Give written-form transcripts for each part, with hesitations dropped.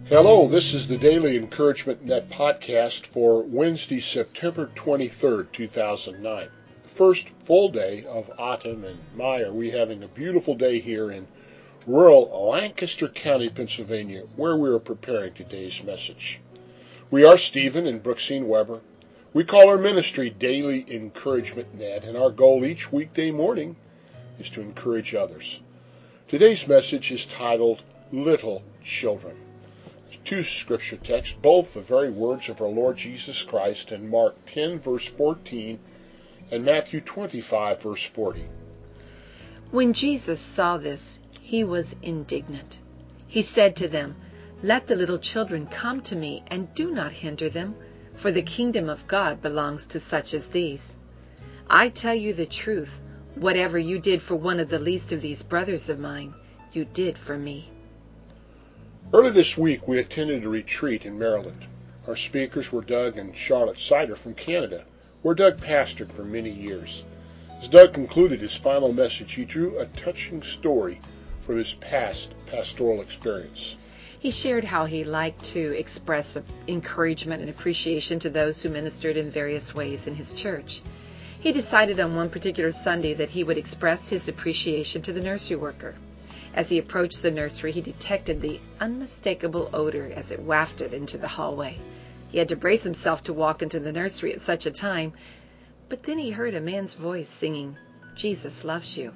Hello, this is the Daily Encouragement Net podcast for Wednesday, September 23rd, 2009. The first full day of autumn, and my, are we having a beautiful day here in rural Lancaster County, Pennsylvania, where we are preparing today's message. We are Stephen and Brooksine Weber. We call our ministry Daily Encouragement Net, and our goal each weekday morning is to encourage others. Today's message is titled Little Children. Two scripture texts, both the very words of our Lord Jesus Christ in Mark 10, verse 14, and Matthew 25, verse 40. When Jesus saw this, he was indignant. He said to them, "Let the little children come to me, and do not hinder them, for the kingdom of God belongs to such as these. I tell you the truth, whatever you did for one of the least of these brothers of mine, you did for me." Early this week, we attended a retreat in Maryland. Our speakers were Doug and Charlotte Sider from Canada, where Doug pastored for many years. As Doug concluded his final message, he drew a touching story from his past pastoral experience. He shared how he liked to express encouragement and appreciation to those who ministered in various ways in his church. He decided on one particular Sunday that he would express his appreciation to the nursery worker. As he approached the nursery, he detected the unmistakable odor as it wafted into the hallway. He had to brace himself to walk into the nursery at such a time, but then he heard a man's voice singing, "Jesus loves you."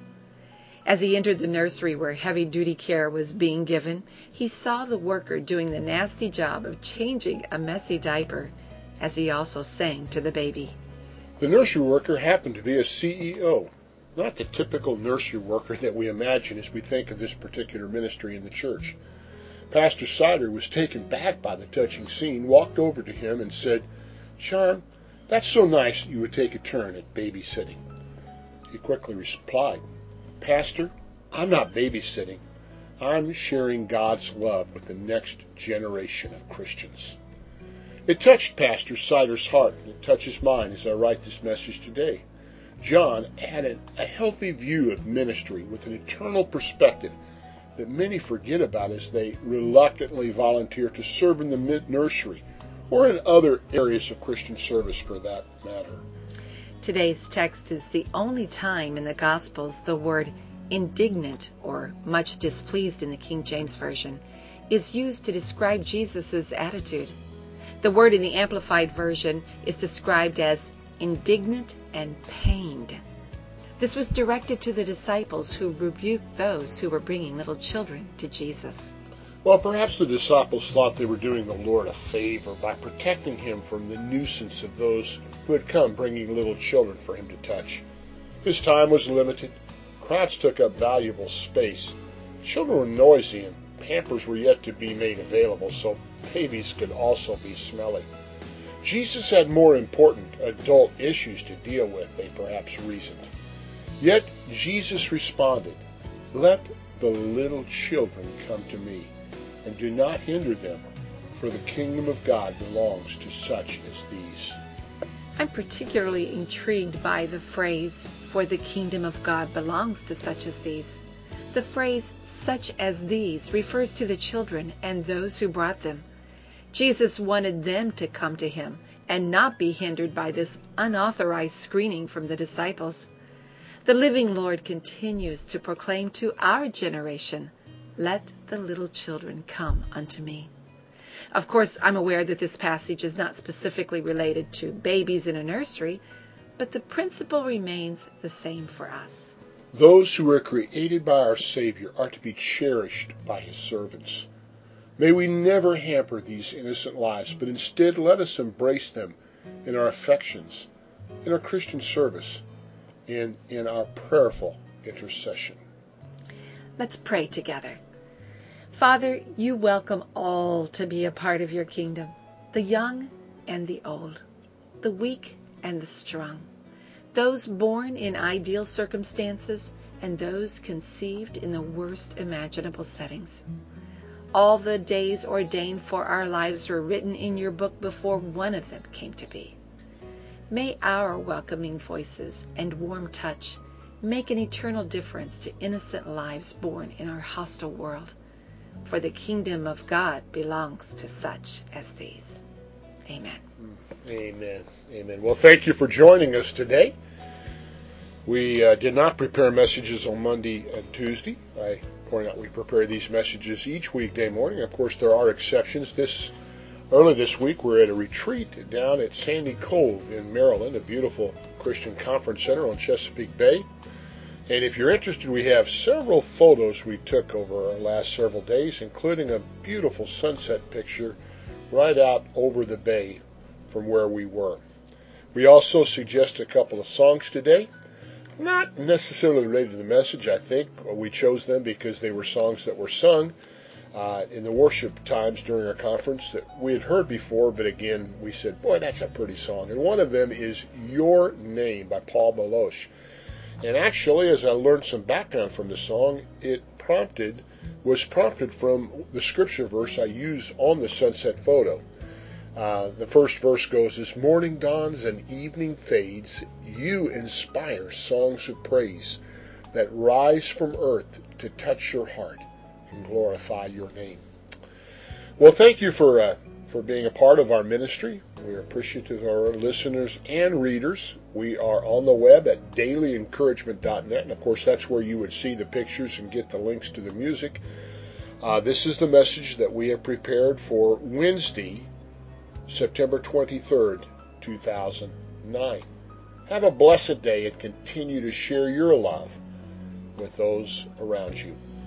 As he entered the nursery where heavy-duty care was being given, he saw the worker doing the nasty job of changing a messy diaper, as he also sang to the baby. The nursery worker happened to be a CEO. Not the typical nursery worker that we imagine as we think of this particular ministry in the church. Pastor Sider was taken back by the touching scene, walked over to him and said, "John, that's so nice that you would take a turn at babysitting." He quickly replied, "Pastor, I'm not babysitting. I'm sharing God's love with the next generation of Christians." It touched Pastor Sider's heart, and it touches mine as I write this message today. John had a healthy view of ministry with an eternal perspective that many forget about as they reluctantly volunteer to serve in the nursery or in other areas of Christian service for that matter. Today's text is the only time in the Gospels the word indignant, or much displeased in the King James Version, is used to describe Jesus' attitude. The word in the Amplified Version is described as indignant and pained. This was directed to the disciples who rebuked those who were bringing little children to Jesus. Well, perhaps the disciples thought they were doing the Lord a favor by protecting him from the nuisance of those who had come bringing little children for him to touch. His time was limited. Crowds took up valuable space. Children were noisy, and Pampers were yet to be made available, so babies could also be smelly. Jesus had more important adult issues to deal with, they perhaps reasoned. Yet Jesus responded, "Let the little children come to me, and do not hinder them, for the kingdom of God belongs to such as these." I'm particularly intrigued by the phrase, "for the kingdom of God belongs to such as these." The phrase, "such as these," refers to the children and those who brought them. Jesus wanted them to come to him and not be hindered by this unauthorized screening from the disciples. The living Lord continues to proclaim to our generation, "Let the little children come unto me." Of course, I'm aware that this passage is not specifically related to babies in a nursery, but the principle remains the same for us. Those who are created by our Savior are to be cherished by his servants. May we never hamper these innocent lives, but instead let us embrace them in our affections, in our Christian service, and in our prayerful intercession. Let's pray together. Father, you welcome all to be a part of your kingdom, the young and the old, the weak and the strong, those born in ideal circumstances and those conceived in the worst imaginable settings. All the days ordained for our lives were written in your book before one of them came to be. May our welcoming voices and warm touch make an eternal difference to innocent lives born in our hostile world. for the kingdom of God belongs to such as these. Amen. Amen. Amen. Well, thank you for joining us today. We did not prepare messages on Monday and Tuesday. I point out we prepare these messages each weekday morning. Of course, there are exceptions. Early this week, we're at a retreat down at Sandy Cove in Maryland, a beautiful Christian conference center on Chesapeake Bay. And if you're interested, we have several photos we took over our last several days, including a beautiful sunset picture right out over the bay from where we were. We also suggest a couple of songs today, not necessarily related to the message. I think we chose them because they were songs that were sung in the worship times during our conference that we had heard before, but again, we said, boy, that's a pretty song. And one of them is Your Name by Paul Baloche. And actually, as I learned some background from the song, it was prompted from the scripture verse I use on the sunset photo. The first verse goes, as morning dawns and evening fades, you inspire songs of praise that rise from earth to touch your heart and glorify your name. Well, thank you for being a part of our ministry. We are appreciative of our listeners and readers. We are on the web at dailyencouragement.net, and of course that's where you would see the pictures and get the links to the music. This is the message that we have prepared for Wednesday, September 23rd, 2009. Have a blessed day and continue to share your love with those around you.